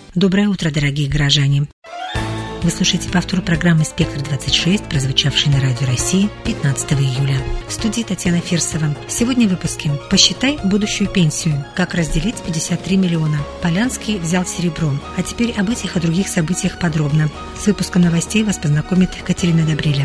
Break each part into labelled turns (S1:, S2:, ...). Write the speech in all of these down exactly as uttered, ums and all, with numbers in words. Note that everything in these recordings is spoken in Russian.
S1: Доброе утро, дорогие горожане! Вы слушаете повтор программы «Спектр двадцать шесть», прозвучавшей на Радио России пятнадцатого июля. В студии Татьяна Фирсова. Сегодня в выпуске «Посчитай будущую пенсию. Как разделить пятьдесят три миллиона». Полянский взял серебро. А теперь об этих и других событиях подробно. С выпуском новостей вас познакомит Катерина Добриля.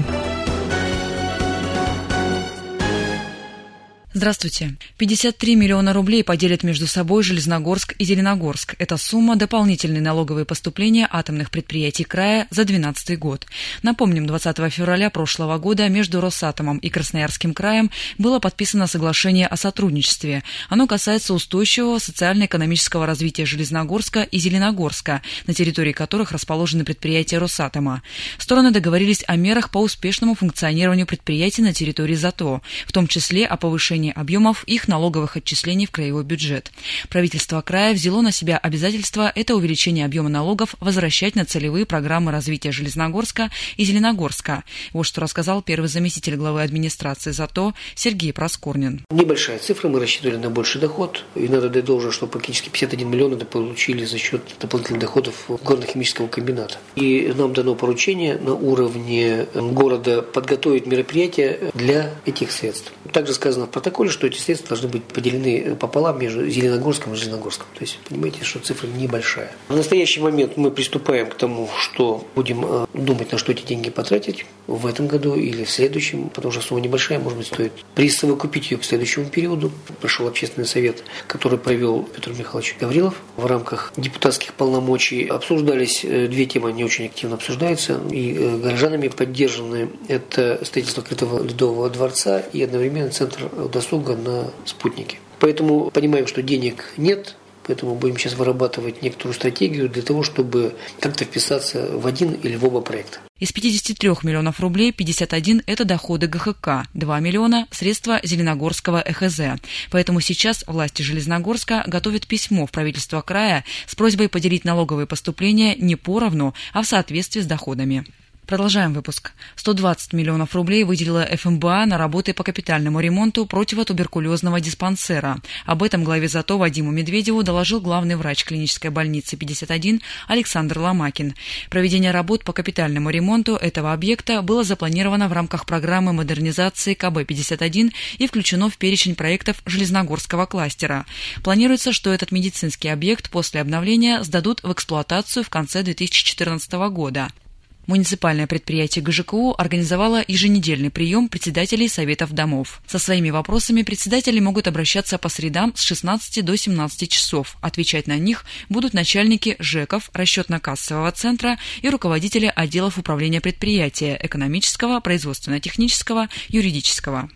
S2: Здравствуйте. пятьдесят три миллиона рублей поделят между собой Железногорск и Зеленогорск. Это сумма дополнительные налоговые поступления атомных предприятий края за две тысячи двенадцатый год. Напомним, двадцатого февраля прошлого года между Росатомом и Красноярским краем было подписано соглашение о сотрудничестве. Оно касается устойчивого социально-экономического развития Железногорска и Зеленогорска, на территории которых расположены предприятия Росатома. Стороны договорились о мерах по успешному функционированию предприятий на территории ЗАТО, в том числе о повышении объемов их налоговых отчислений в краевой бюджет. Правительство края взяло на себя обязательство это увеличение объема налогов возвращать на целевые программы развития Железногорска и Зеленогорска. Вот что рассказал первый заместитель главы администрации ЗАТО Сергей Проскорнин.
S3: Небольшая цифра, мы рассчитывали на больший доход, и надо дать должное, что практически пятьдесят один миллион это получили за счет дополнительных доходов горно-химического комбината. И нам дано поручение на уровне города подготовить мероприятия для этих средств. Также сказано в протоколе, что эти средства должны быть поделены пополам между Зеленогорском и Железногорском. То есть, понимаете, что цифра небольшая. В настоящий момент мы приступаем к тому, что будем думать, на что эти деньги потратить в этом году или в следующем, потому что сумма небольшая, может быть, стоит присовокупить ее к следующему периоду. Прошел общественный совет, который провел Петр Михайлович Гаврилов в рамках депутатских полномочий. Обсуждались две темы, они очень активно обсуждаются и горожанами поддержаны. Это строительство открытого ледового дворца и одновременно центр досуга на спутнике. Поэтому понимаем, что денег нет, поэтому будем сейчас вырабатывать некоторую стратегию для того, чтобы как-то вписаться в один или в оба проекта.
S2: Из пятидесяти трёх миллионов рублей пятьдесят один – это доходы ГХК, два миллиона – средства Зеленогорского ЭХЗ. Поэтому сейчас власти Железногорска готовят письмо в правительство края с просьбой поделить налоговые поступления не поровну, а в соответствии с доходами. Продолжаем выпуск. сто двадцать миллионов рублей выделила ФМБА на работы по капитальному ремонту противотуберкулезного диспансера. Об этом главе ЗАТО Вадиму Медведеву доложил главный врач клинической больницы пятьдесят один Александр Ломакин. Проведение работ по капитальному ремонту этого объекта было запланировано в рамках программы модернизации ка бэ пятьдесят один и включено в перечень проектов Железногорского кластера. Планируется, что этот медицинский объект после обновления сдадут в эксплуатацию в конце две тысячи четырнадцатого года. Муниципальное предприятие гэ жэ ка у организовало еженедельный прием председателей советов домов. Со своими вопросами председатели могут обращаться по средам с шестнадцати до семнадцати часов. Отвечать на них будут начальники ЖЭКов, расчетно-кассового центра и руководители отделов управления предприятия экономического, производственно-технического, юридического.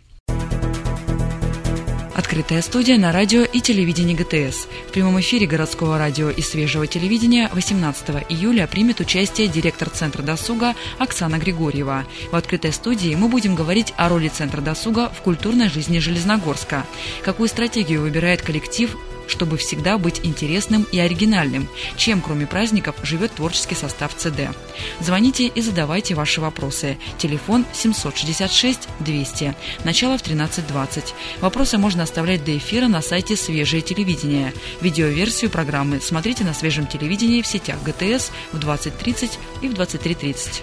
S2: Открытая студия на радио и телевидении гэ тэ эс. В прямом эфире городского радио и свежего телевидения восемнадцатого июля примет участие директор Центра досуга Оксана Григорьева. В открытой студии мы будем говорить о роли Центра досуга в культурной жизни Железногорска. Какую стратегию выбирает коллектив, чтобы всегда быть интересным и оригинальным, чем, кроме праздников, живет творческий состав цэ дэ. Звоните и задавайте ваши вопросы. Телефон семьсот шестьдесят шесть двести. Начало в тринадцать двадцать. Вопросы можно оставлять до эфира на сайте «Свежее телевидение». Видеоверсию программы смотрите на «Свежем телевидении» в сетях гэ тэ эс в двадцать тридцать и в двадцать три тридцать.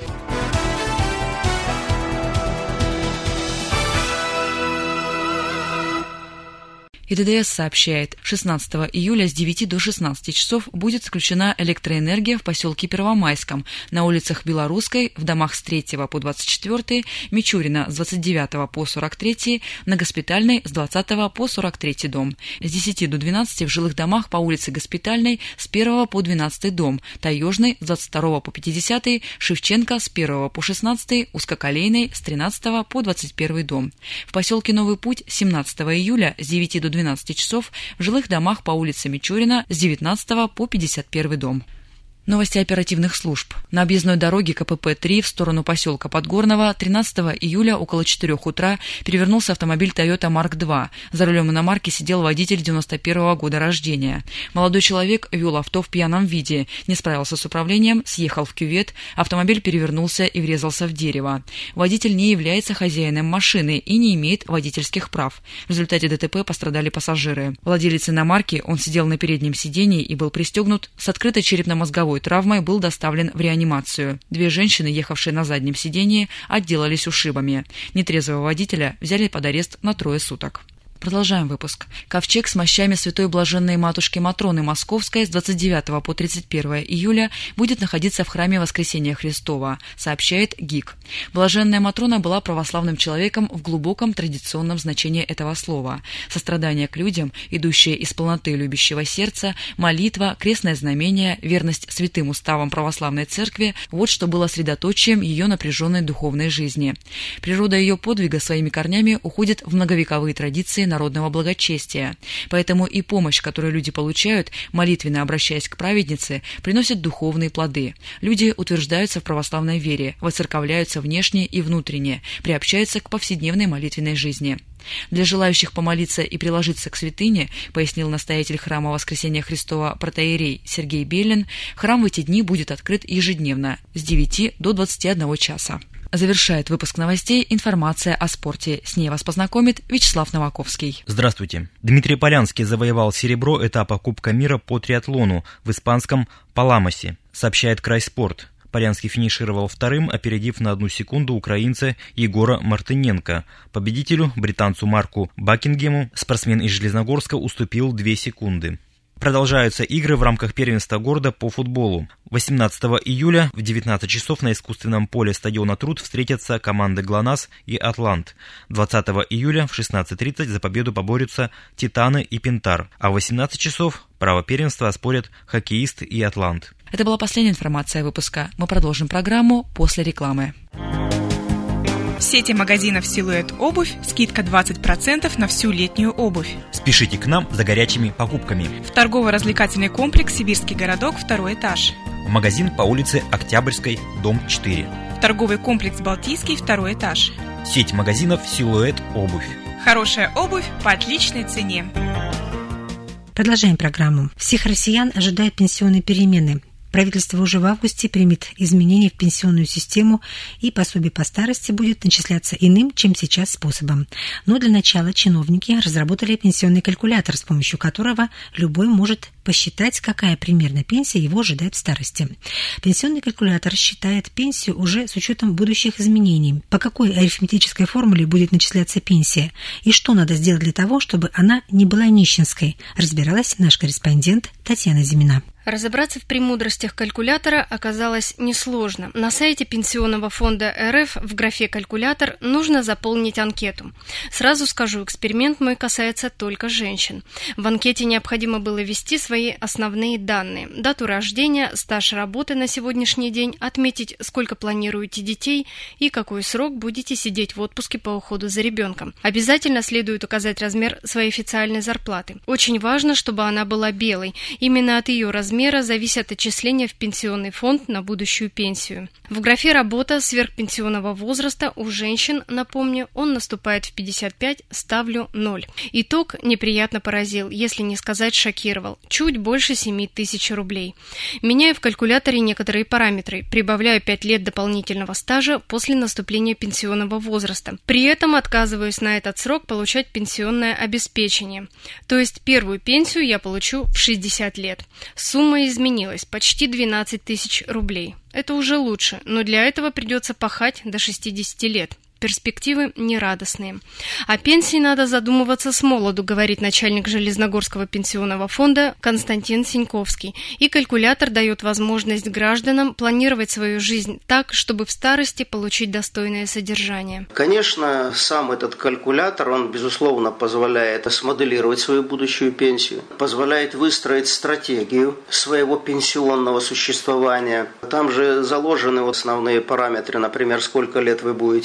S2: и дэ дэ эс сообщает, шестнадцатого июля с девяти до шестнадцати часов будет включена электроэнергия в поселке Первомайском, на улицах Белорусской, в домах с третьего по двадцать четвёртый, Мичурина с двадцать девятого по сорок третий, на Госпитальной с двадцатого по сорок третий дом. С десяти до двенадцати в жилых домах по улице Госпитальной с первого по двенадцатый дом, Таежной с двадцать второго по пятидесятый, Шевченко с первого по шестнадцатый, Узкоколейной с тринадцатого по двадцать первый дом. В поселке Новый Путь семнадцатого июля с девяти до двенадцати часов в жилых домах по улице Мичурина с девятнадцатого по пятьдесят первый дом. Новости оперативных служб. На объездной дороге ка пэ пэ три в сторону поселка Подгорного тринадцатого июля около четырёх утра перевернулся автомобиль Toyota Марк два. За рулем иномарки сидел водитель девяносто первого года рождения. Молодой человек вел авто в пьяном виде, не справился с управлением, съехал в кювет, автомобиль перевернулся и врезался в дерево. Водитель не является хозяином машины и не имеет водительских прав. В результате дэ тэ пэ пострадали пассажиры. Владелец иномарки, он сидел на переднем сидении и был пристегнут, с открытой черепно-мозговой травмой был доставлен в реанимацию. Две женщины, ехавшие на заднем сидении, отделались ушибами. Нетрезвого водителя взяли под арест на трое суток. Продолжаем выпуск. Ковчег с мощами Святой Блаженной Матушки Матроны Московской с двадцать девятого по тридцать первое июля будет находиться в храме Воскресения Христова, сообщает ГИК. Блаженная Матрона была православным человеком в глубоком традиционном значении этого слова. Сострадание к людям, идущее из полноты любящего сердца, молитва, крестное знамение, верность святым уставам православной церкви – вот что было средоточием ее напряженной духовной жизни. Природа ее подвига своими корнями уходит в многовековые традиции народного благочестия. Поэтому и помощь, которую люди получают, молитвенно обращаясь к праведнице, приносит духовные плоды. Люди утверждаются в православной вере, воцерковляются внешне и внутренне, приобщаются к повседневной молитвенной жизни. Для желающих помолиться и приложиться к святыне, пояснил настоятель храма Воскресения Христова протоиерей Сергей Белин, храм в эти дни будет открыт ежедневно с девяти до двадцати одного часа. Завершает выпуск новостей информация о спорте. С ней вас познакомит Вячеслав Новаковский.
S4: Здравствуйте. Дмитрий Полянский завоевал серебро этапа Кубка мира по триатлону в испанском Паламосе, сообщает Край Спорт. Полянский финишировал вторым, опередив на одну секунду украинца Егора Мартыненко. Победителю, британцу Марку Бакингему, спортсмен из Железногорска уступил две секунды. Продолжаются игры в рамках первенства города по футболу. восемнадцатого июля в девятнадцать часов на искусственном поле стадиона Труд встретятся команды ГЛОНАСС и Атлант. двадцатого июля в шестнадцать тридцать за победу поборются Титаны и Пентар, а в восемнадцать часов право первенства оспорят Хоккеист и Атлант.
S2: Это была последняя информация выпуска. Мы продолжим программу после рекламы.
S5: В сети магазинов «Силуэт Обувь» скидка двадцать процентов на всю летнюю обувь.
S4: Спешите к нам за горячими покупками.
S5: В торгово-развлекательный комплекс «Сибирский городок», второй этаж.
S4: В магазин по улице Октябрьской, дом четыре.
S5: В торговый комплекс «Балтийский», второй этаж.
S4: Сеть магазинов «Силуэт Обувь».
S5: Хорошая обувь по отличной цене.
S1: Продолжаем программу. Всех россиян ожидают пенсионные перемены. Правительство уже в августе примет изменения в пенсионную систему, и пособие по старости будет начисляться иным, чем сейчас, способом. Но для начала чиновники разработали пенсионный калькулятор, с помощью которого любой может посчитать, какая примерно пенсия его ожидает в старости. Пенсионный калькулятор считает пенсию уже с учетом будущих изменений, по какой арифметической формуле будет начисляться пенсия и что надо сделать для того, чтобы она не была нищенской, разбиралась наш корреспондент Татьяна Зимина.
S6: Разобраться в премудростях калькулятора оказалось несложно. На сайте Пенсионного фонда эр эф в графе «Калькулятор» нужно заполнить анкету. Сразу скажу, эксперимент мой касается только женщин. В анкете необходимо было ввести свои основные данные: дату рождения, стаж работы на сегодняшний день, отметить, сколько планируете детей и какой срок будете сидеть в отпуске по уходу за ребенком. Обязательно следует указать размер своей официальной зарплаты. Очень важно, чтобы она была белой. Именно от ее размера Мера зависят отчисления в пенсионный фонд на будущую пенсию. В графе «Работа» сверхпенсионного возраста у женщин, напомню, он наступает в пятьдесят пять, ставлю ноль. Итог неприятно поразил, если не сказать шокировал. Чуть больше семи тысяч рублей. Меняю в калькуляторе некоторые параметры, прибавляю пять лет дополнительного стажа после наступления пенсионного возраста. При этом отказываюсь на этот срок получать пенсионное обеспечение. То есть первую пенсию я получу в шестьдесят лет. Сумма изменилась, почти двенадцать тысяч рублей. Это уже лучше, но для этого придется пахать до шестидесяти лет. Перспективы нерадостные. О пенсии надо задумываться с молоду, говорит начальник Железногорского пенсионного фонда Константин Синьковский. И калькулятор дает возможность гражданам планировать свою жизнь так, чтобы в старости получить достойное содержание.
S7: Конечно, сам этот калькулятор, он, безусловно, позволяет смоделировать свою будущую пенсию, позволяет выстроить стратегию своего пенсионного существования. Там же заложены основные параметры, например, сколько лет вы будете работать,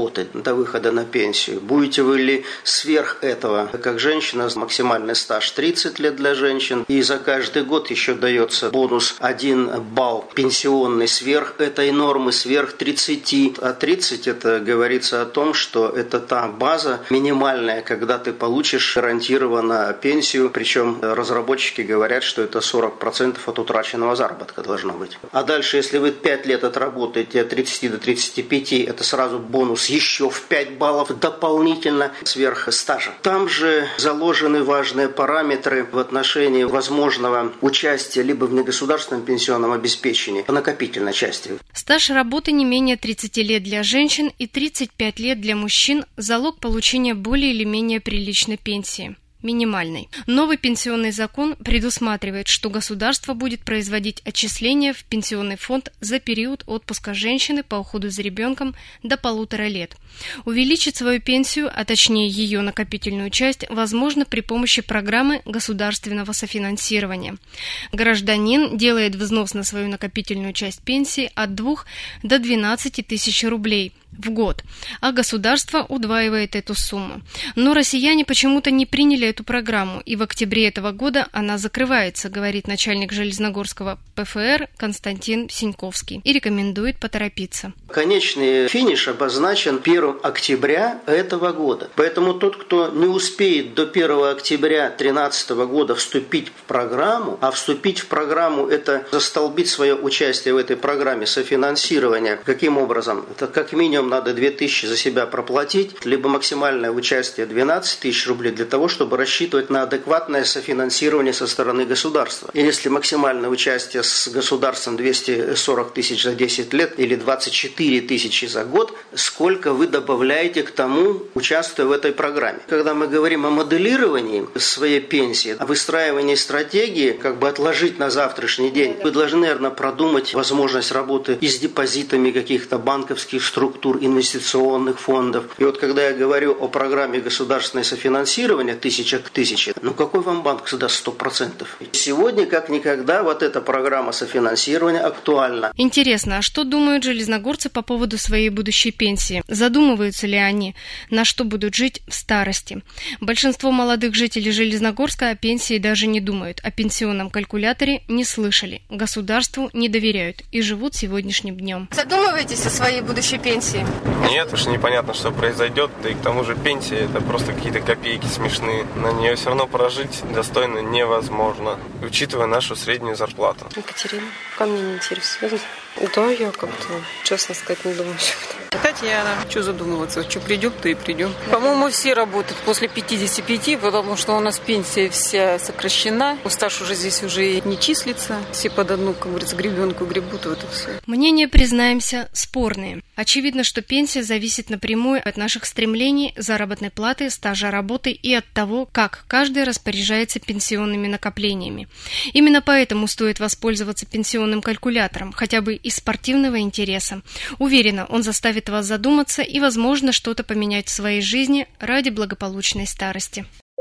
S7: работать до выхода на пенсию? Будете вы ли сверх этого? Как женщина, максимальный стаж тридцать лет для женщин, и за каждый год еще дается бонус один балл пенсионный сверх этой нормы, сверх тридцати. А тридцать это говорится о том, что это та база минимальная, когда ты получишь гарантированно пенсию, причем разработчики говорят, что это сорок процентов от утраченного заработка должно быть. А дальше, если вы пять лет отработаете от тридцати до тридцати пяти, это сразу бонус еще в пять баллов дополнительно сверх стажа. Там же заложены важные параметры в отношении возможного участия либо в негосударственном пенсионном обеспечении, по накопительной части.
S6: Стаж работы не менее тридцати лет для женщин и тридцать пять лет для мужчин – залог получения более или менее приличной пенсии. Минимальной. Новый пенсионный закон предусматривает, что государство будет производить отчисления в пенсионный фонд за период отпуска женщины по уходу за ребенком до полутора лет. Увеличить свою пенсию, а точнее ее накопительную часть, возможно при помощи программы государственного софинансирования. Гражданин делает взнос на свою накопительную часть пенсии от двух до двенадцати тысяч рублей в год, а государство удваивает эту сумму. Но россияне почему-то не приняли эту программу, и в октябре этого года она закрывается, говорит начальник Железногорского пэ эф эр Константин Синьковский, и рекомендует поторопиться.
S7: Конечный финиш обозначен первого октября этого года. Поэтому тот, кто не успеет до первого октября две тысячи тринадцатого года вступить в программу, а вступить в программу – это застолбить свое участие в этой программе софинансирования. Каким образом? Это как минимум надо две тысячи за себя проплатить, либо максимальное участие двенадцать тысяч рублей для того, чтобы рассчитывать на адекватное софинансирование со стороны государства. И если максимальное участие с государством двести сорок тысяч за десять лет или двадцать четыре тысячи за год, сколько вы добавляете к тому, участвуя в этой программе? Когда мы говорим о моделировании своей пенсии, о выстраивании стратегии, как бы отложить на завтрашний день, вы должны, наверное, продумать возможность работы и с депозитами каких-то банковских структур, инвестиционных фондов. И вот когда я говорю о программе государственного софинансирования тысяча к тысяче, ну какой вам банк сдаст сто процентов? Сегодня, как никогда, вот эта программа софинансирования актуальна.
S6: Интересно, а что думают железногорцы по поводу своей будущей пенсии? Задумываются ли они, на что будут жить в старости? Большинство молодых жителей Железногорска о пенсии даже не думают, о пенсионном калькуляторе не слышали, государству не доверяют и живут сегодняшним днем.
S8: Задумываетесь о своей будущей пенсии?
S9: Нет, уж непонятно, что произойдет, да и к тому же пенсия – это просто какие-то копейки смешные. На нее все равно прожить достойно невозможно, учитывая нашу среднюю зарплату.
S8: Екатерина, ко мне не интересует. Да, я как-то, честно сказать, не думаю.
S10: Татьяна, что задумываться, что придем, то и придем. По-моему, все работают после пятидесяти пяти, потому что у нас пенсия вся сокращена. Стаж уже здесь уже не числится. Все под одну, как говорится, гребенку гребут, вот и все.
S6: Мнения, признаемся, спорные. Очевидно, что пенсия зависит напрямую от наших стремлений, заработной платы, стажа работы и от того, как каждый распоряжается пенсионными накоплениями. Именно поэтому стоит воспользоваться пенсионным калькулятором, хотя бы из спортивного интереса. Уверена, он заставит вас задуматься и, возможно, что-то поменять в своей жизни ради благополучной старости.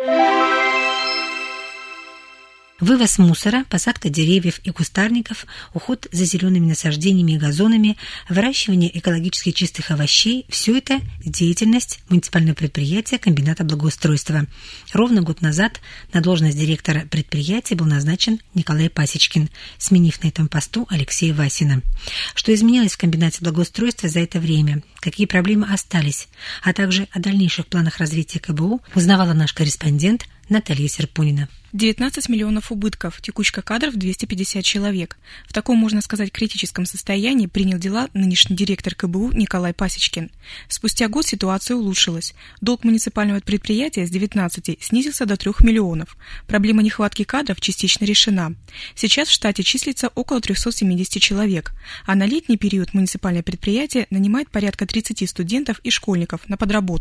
S1: Вывоз мусора, посадка деревьев и кустарников, уход за зелеными насаждениями и газонами, выращивание экологически чистых овощей – все это деятельность муниципального предприятия комбината благоустройства. Ровно год назад на должность директора предприятия был назначен Николай Пасечкин, сменив на этом посту Алексея Васина. Что изменилось в комбинате благоустройства за это время? Какие проблемы остались? А также о дальнейших планах развития ка бэ у узнавала наш корреспондент Наталья Серпунина.
S5: девятнадцать миллионов убытков, текучка кадров двести пятьдесят человек. В таком, можно сказать, критическом состоянии принял дела нынешний директор ка бэ у Николай Пасечкин. Спустя год ситуация улучшилась. Долг муниципального предприятия с девятнадцати снизился до трёх миллионов. Проблема нехватки кадров частично решена. Сейчас в штате числится около триста семьдесят человек, а на летний период муниципальное предприятие нанимает порядка тридцати студентов и школьников на подработку.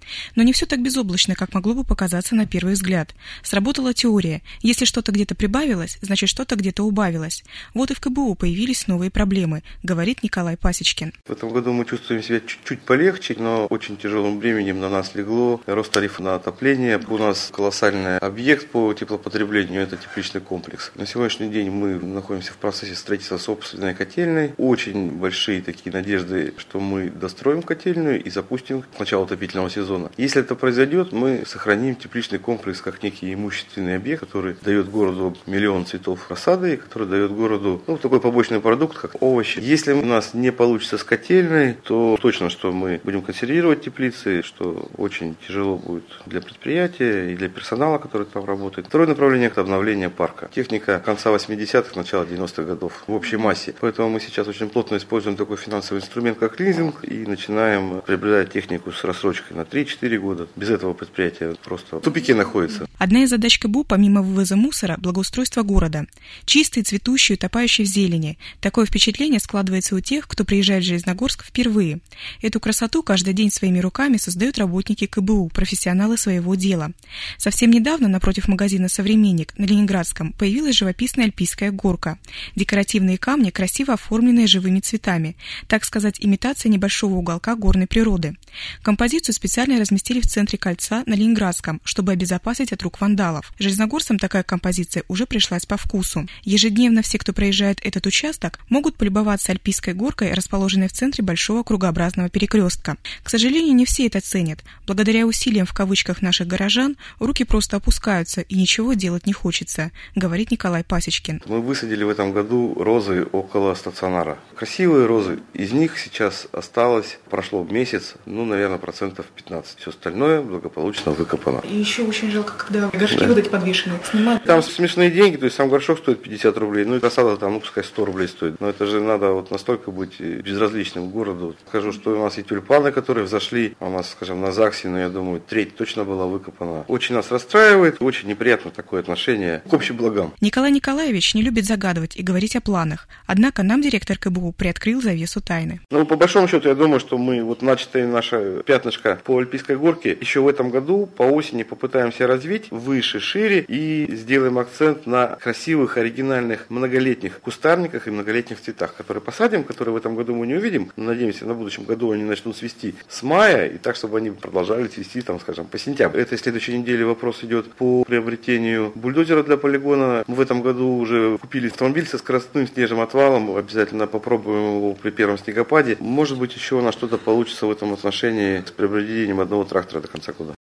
S5: Но не все так безоблачно, как могло бы показаться на первый взгляд. Сработала теория. Если что-то где-то прибавилось, значит что-то где-то убавилось. Вот и в ка бэ у появились новые проблемы, говорит Николай Пасечкин.
S11: В этом году мы чувствуем себя чуть-чуть полегче, но очень тяжелым бременем на нас легло рост тарифа на отопление. У нас колоссальный объект по теплопотреблению, это тепличный комплекс. На сегодняшний день мы находимся в процессе строительства собственной котельной. Очень большие такие надежды, что мы достроим котельную и запустим к началу отопительного сезона. Если это произойдет, мы сохраним тепличный комплекс как некий имущественный объект, который дает городу миллион цветов рассады, который дает городу ну, такой побочный продукт, как овощи. Если у нас не получится с котельной, то точно, что мы будем консервировать теплицы, что очень тяжело будет для предприятия и для персонала, который там работает. Второе направление – это обновление парка. Техника конца восьмидесятых, начала девяностых годов в общей массе. Поэтому мы сейчас очень плотно используем такой финансовый инструмент, как лизинг, и начинаем приобретать технику с рассрочкой на три-четыре года. Без этого предприятие просто в тупике находится.
S5: Одна из задач ка бэ у, помимо вывоза мусора, благоустройство города. Чистый, цветущий, утопающий в зелени. Такое впечатление складывается у тех, кто приезжает в Железногорск впервые. Эту красоту каждый день своими руками создают работники ка бэ у, профессионалы своего дела. Совсем недавно напротив магазина «Современник» на Ленинградском появилась живописная альпийская горка. Декоративные камни, красиво оформленные живыми цветами. Так сказать, имитация небольшого уголка горной природы. Композицию специально разместили в центре кольца на Ленинградском, чтобы обезопасить от рук вандалов. Железногорцам такая композиция уже пришлась по вкусу. Ежедневно все, кто проезжает этот участок, могут полюбоваться альпийской горкой, расположенной в центре большого кругообразного перекрестка. К сожалению, не все это ценят. Благодаря усилиям в кавычках наших горожан, руки просто опускаются и ничего делать не хочется, говорит Николай Пасечкин.
S11: Мы высадили в этом году розы около стационара. Красивые розы. Из них сейчас осталось, прошло месяц, ну, наверное, процентов пятнадцать. Все остальное благополучно выкопано.
S5: И еще очень жалко, когда горшки
S11: да.
S5: вот эти подвешенные снимают.
S11: Там смешные деньги, то есть сам горшок стоит пятьдесят рублей, ну и рассада там, ну, пускай сто рублей стоит. Но это же надо вот настолько быть безразличным к городу. Скажу, что у нас и тюльпаны, которые взошли, у нас, скажем, на ЗАГСе, ну, я думаю, треть точно была выкопана. Очень нас расстраивает, очень неприятно такое отношение к общим благам.
S5: Николай Николаевич не любит загадывать и говорить о планах. Однако нам директор ка бэ у приоткрыл завесу тайны.
S11: Ну, по большому счету, я думаю, что мы вот начатое наше пятнышко по Альпийской горке еще в этом году по осени попытаемся развить выше, шире и сделаем акцент на красивых, оригинальных, многолетних кустарниках и многолетних цветах, которые посадим, которые в этом году мы не увидим. Надеемся, на будущем году они начнут цвести с мая и так, чтобы они продолжали цвести, там, скажем, по сентябрь. Этой следующей неделе вопрос идет по приобретению бульдозера для полигона. Мы в этом году уже купили автомобиль со скоростным снежным отвалом. Обязательно попробуем его при первом снегопаде. Может быть, еще у нас что-то получится в этом отношении с приобретением одного трактора до конца года.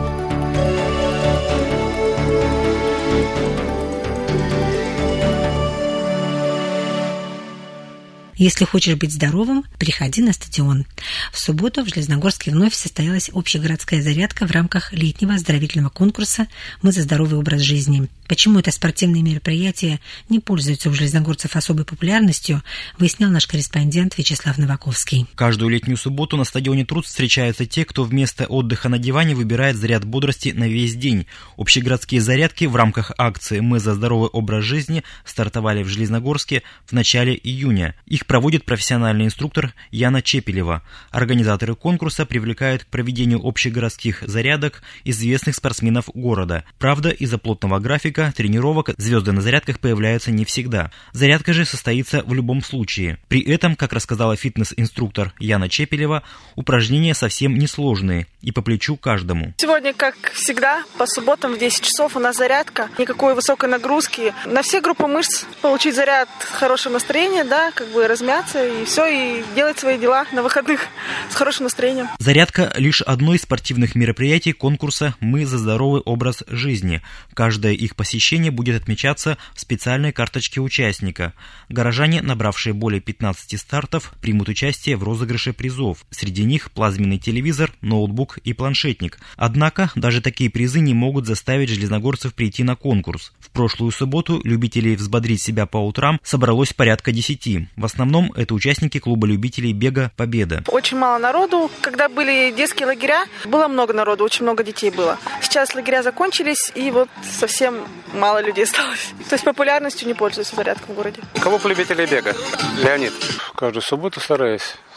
S1: Если хочешь быть здоровым, приходи на стадион. В субботу в Железногорске вновь состоялась общегородская зарядка в рамках летнего оздоровительного конкурса «Мы за здоровый образ жизни». Почему это спортивное мероприятие не пользуется у железногорцев особой популярностью, выяснял наш корреспондент Вячеслав Новаковский.
S4: Каждую летнюю субботу на стадионе Труд встречаются те, кто вместо отдыха на диване выбирает заряд бодрости на весь день. Общегородские зарядки в рамках акции «Мы за здоровый образ жизни» стартовали в Железногорске в начале июня. Их проводит профессиональный инструктор Яна Чепелева. Организаторы конкурса привлекают к проведению общегородских зарядок известных спортсменов города. Правда, из-за плотного графика тренировок звезды на зарядках появляются не всегда. Зарядка же состоится в любом случае. При этом, как рассказала фитнес-инструктор Яна Чепелева, упражнения совсем несложные и по плечу каждому.
S12: Сегодня, как всегда, по субботам в десять часов у нас зарядка. Никакой высокой нагрузки. На все группы мышц получить заряд, хорошее настроение, да, как бы размяться и все, и делать свои дела на выходных с хорошим настроением.
S4: Зарядка – лишь одно из спортивных мероприятий конкурса «Мы за здоровый образ жизни». Каждое их посещение будет отмечаться в специальной карточке участника. Горожане, набравшие более пятнадцати стартов, примут участие в розыгрыше призов. Среди них плазменный телевизор, ноутбук и планшетник. Однако даже такие призы не могут заставить железногорцев прийти на конкурс. В прошлую субботу любителей взбодрить себя по утрам собралось порядка десяти. В основном это участники клуба любителей бега «Победа».
S12: Очень мало народу. Когда были детские лагеря, было много народу, очень много детей было. Сейчас лагеря закончились, и вот совсем мало людей осталось. То есть популярностью не пользуется зарядка в городе.
S13: Клуб любителей бега. Леонид. Каждую субботу стараюсь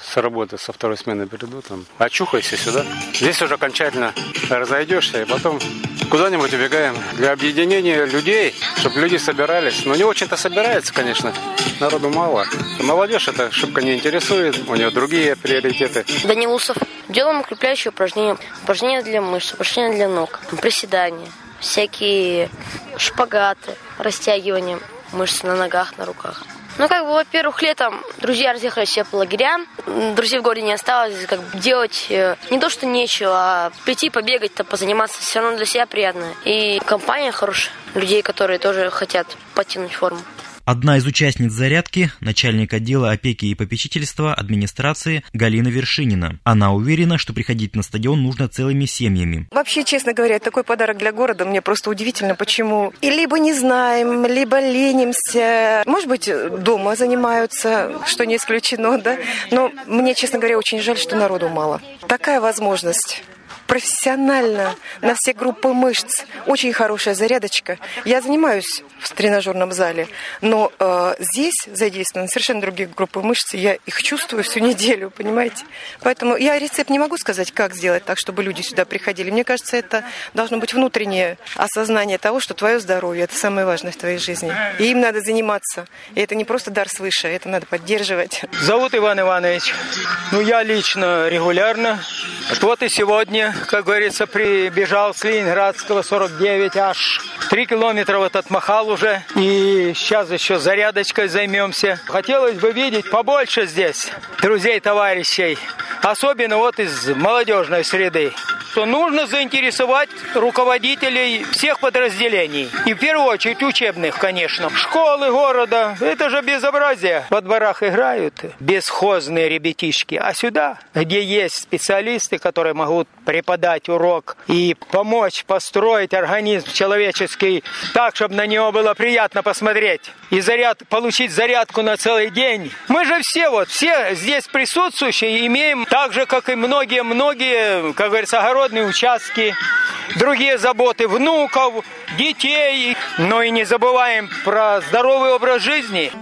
S13: с работы, со второй смены приду, там, очухайся сюда. Здесь уже окончательно разойдешься, и потом куда-нибудь убегаем. Для объединения людей, чтобы люди собирались. Но не очень-то собирается, конечно, народу мало. Молодежь это шибко не интересует, у нее другие приоритеты.
S14: Данил Усов. Делаем укрепляющие упражнения, упражнения для мышц, упражнения для ног, приседания, всякие шпагаты, растягивания мышц на ногах, на руках. Ну, как бы, во-первых, летом друзья разъехались все по лагерям, друзей в городе не осталось, как бы делать э, не то, что нечего, а прийти, побегать-то, позаниматься, все равно для себя приятно. И компания хорошая, людей, которые тоже хотят подтянуть форму.
S4: Одна из участниц зарядки – начальник отдела опеки и попечительства администрации Галина Вершинина. Она уверена, что приходить на стадион нужно целыми семьями.
S15: Вообще, честно говоря, такой подарок для города мне просто удивительно, почему. И либо не знаем, либо ленимся. Может быть, дома занимаются, что не исключено, да? Но мне, честно говоря, очень жаль, что народу мало. Такая возможность. Профессионально, на все группы мышц. Очень хорошая зарядочка. Я занимаюсь в тренажерном зале, но э, здесь задействованы совершенно другие группы мышц. Я их чувствую всю неделю, понимаете? Поэтому я рецепт не могу сказать, как сделать так, чтобы люди сюда приходили. Мне кажется, это должно быть внутреннее осознание того, что твое здоровье – это самое важное в твоей жизни. И им надо заниматься. И это не просто дар свыше, это надо поддерживать.
S16: Зовут Иван Иванович. Ну, я лично регулярно. Вот и сегодня, как говорится, прибежал с Ленинградского сорок девять, аж три километра вот отмахал уже. И сейчас еще зарядочкой займемся. Хотелось бы видеть побольше здесь друзей, товарищей. Особенно вот из молодежной среды. Что нужно заинтересовать руководителей всех подразделений. И в первую очередь учебных, конечно. Школы города. Это же безобразие. Во дворах играют бесхозные ребятишки. А сюда, где есть специалисты, которые могут преподать урок и помочь построить организм человеческий так, чтобы на него было приятно посмотреть. И заряд, получить зарядку на целый день. Мы же все вот, все здесь присутствующие имеем так же, как и многие-многие, как говорится, огородные участки, другие заботы внуков, детей. Но и не забываем про здоровый образ жизни.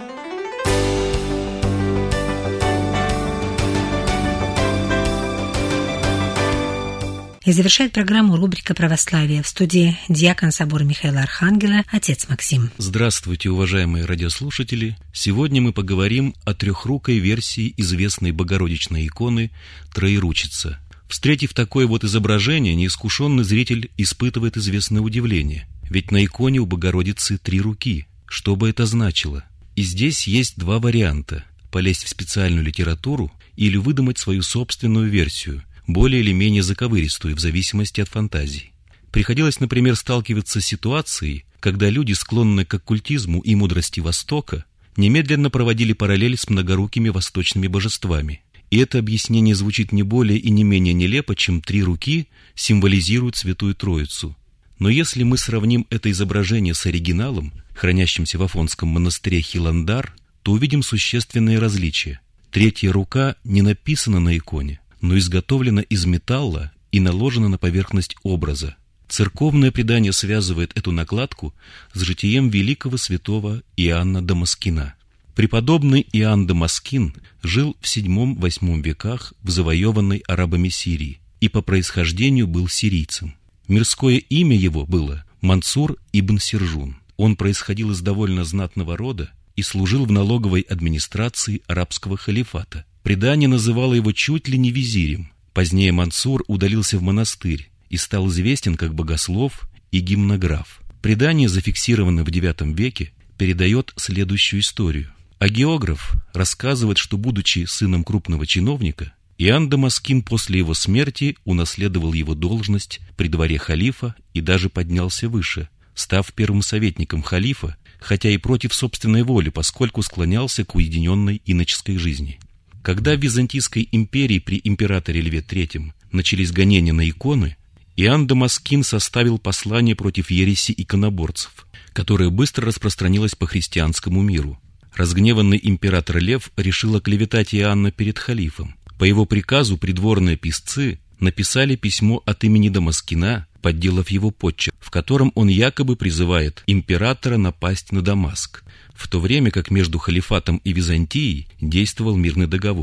S1: И завершает программу рубрика «Православие». В студии диакон собора Михаила Архангела, отец Максим.
S17: Здравствуйте, уважаемые радиослушатели. Сегодня мы поговорим о трехрукой версии известной богородичной иконы «Троеручица». Встретив такое вот изображение, неискушенный зритель испытывает известное удивление. Ведь на иконе у Богородицы три руки. Что бы это значило? И здесь есть два варианта – полезть в специальную литературу или выдумать свою собственную версию, более или менее заковыристую, в зависимости от фантазии. Приходилось, например, сталкиваться с ситуацией, когда люди, склонные к оккультизму и мудрости Востока, немедленно проводили параллель с многорукими восточными божествами. И это объяснение звучит не более и не менее нелепо, чем три руки символизируют Святую Троицу. Но если мы сравним это изображение с оригиналом, хранящимся в Афонском монастыре Хиландар, то увидим существенные различия. Третья рука не написана на иконе, но изготовлена из металла и наложена на поверхность образа. Церковное предание связывает эту накладку с житием великого святого Иоанна Дамаскина. Преподобный Иоанн Дамаскин жил в седьмом-восьмом веках в завоеванной арабами Сирии и по происхождению был сирийцем. Мирское имя его было Мансур ибн Сержун. Он происходил из довольно знатного рода и служил в налоговой администрации арабского халифата. Предание называло его чуть ли не визирем. Позднее Мансур удалился в монастырь и стал известен как богослов и гимнограф. Предание, зафиксированное в девятом веке, передает следующую историю. А географ рассказывает, что, будучи сыном крупного чиновника, Иоанн Дамаскин после его смерти унаследовал его должность при дворе халифа и даже поднялся выше, став первым советником халифа, хотя и против собственной воли, поскольку склонялся к уединенной иноческой жизни. Когда в Византийской империи при императоре Льве третьем начались гонения на иконы, Иоанн Дамаскин составил послание против ереси иконоборцев, которое быстро распространилось по христианскому миру. Разгневанный император Лев решил оклеветать Иоанна перед халифом. По его приказу придворные писцы написали письмо от имени Дамаскина, подделав его подчерк, в котором он якобы призывает императора напасть на Дамаск, в то время как между халифатом и Византией действовал мирный договор.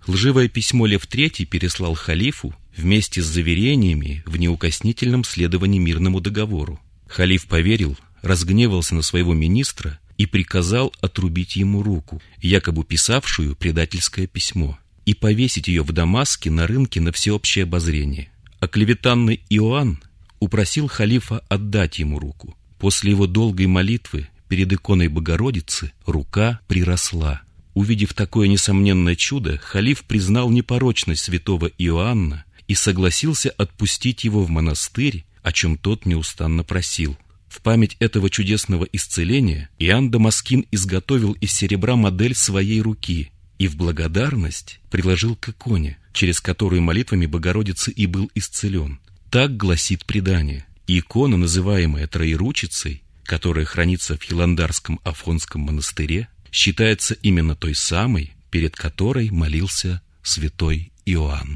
S17: Лживое письмо Лев третий переслал халифу вместе с заверениями в неукоснительном следовании мирному договору. Халиф поверил, разгневался на своего министра и приказал отрубить ему руку, якобы писавшую предательское письмо, и повесить ее в Дамаске на рынке на всеобщее обозрение. Оклеветанный Иоанн упросил халифа отдать ему руку. После его долгой молитвы перед иконой Богородицы рука приросла. Увидев такое несомненное чудо, халиф признал непорочность святого Иоанна и согласился отпустить его в монастырь, о чем тот неустанно просил. В память этого чудесного исцеления Иоанн Дамаскин изготовил из серебра модель своей руки и в благодарность приложил к иконе, через которую молитвами Богородицы и был исцелен. Так гласит предание. Икона, называемая Троеручицей, которая хранится в Хиландарском Афонском монастыре, считается именно той самой, перед которой молился святой Иоанн.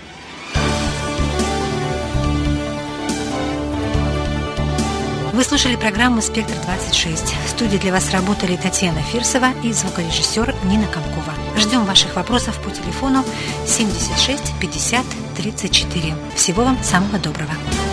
S1: Вы слушали программу «Спектр-двадцать шесть». В студии для вас работали Татьяна Фирсова и звукорежиссер Нина Комкова. Ждем ваших вопросов по телефону семьдесят шесть пятьдесят тридцать четыре. Всего вам самого доброго.